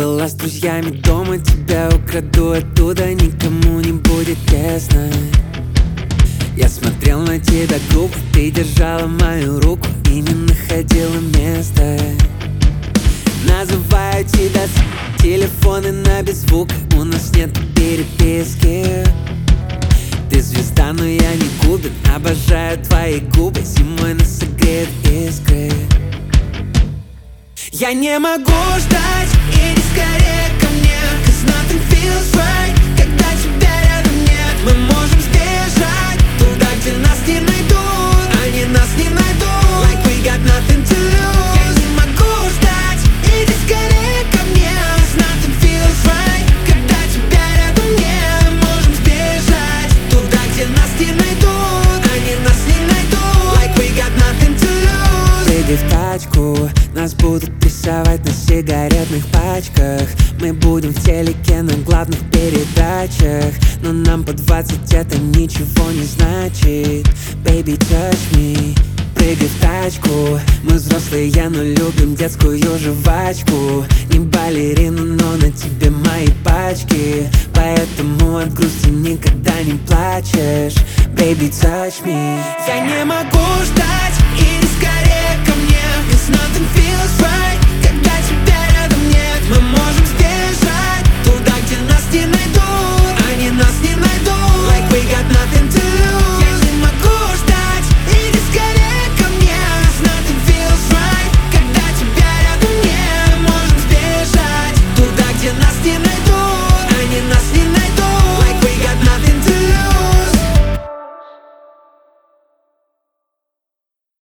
была с друзьями дома, тебя украду оттуда, никому не будет тесно. Я смотрел на тебя глупо, ты держала мою руку и не находила места. Называю тебя с телефона на беззвук, у нас нет переписки. Ты звезда, но я не Губин, обожаю твои губы, зимой нас согреют искры. Я не могу ждать, иди скорее ко мне, 'cause nothing feels right, когда тебя рядом нет. Мы можем сбежать туда, где нас не найдут, они нас не найдут. Like we got nothing to lose. Я не могу ждать, иди скорее ко мне, 'cause nothing feels right, когда тебя рядом нет. Мы можем сбежать туда, где нас не найдут, они нас не найдут. Like we got nothing to lose. Сиди в тачку, нас будут прессовать на сигаретных пачках. Мы будем в телеке на главных передачах, но нам по 20 это ничего не значит. Baby, touch me, прыгай в тачку. Мы взрослые, но любим детскую жвачку. Не балерину, но на тебе мои пачки, поэтому от грусти никогда не плачешь. Baby, touch me. Я не могу ждать, иди скорее ко мне, 'cause nothing feels right,